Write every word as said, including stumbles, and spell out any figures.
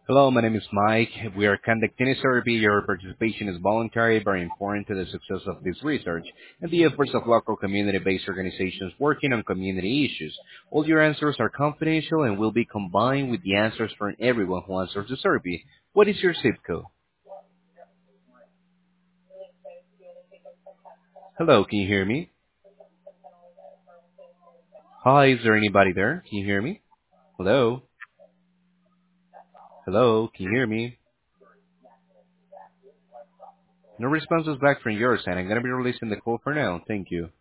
Hello, my name is Mike. We are conducting a survey. Your participation is voluntary, very important to the success of this research and the efforts of local community-based organizations working on community issues. All your answers are confidential and will be combined with the answers from everyone who answers the survey. What is your zip code? Hello, can you hear me? Hi, is there anybody there? Can you hear me? Hello? Hello, can you hear me? No responses back from your side. I'm going to be releasing the call for now. Thank you.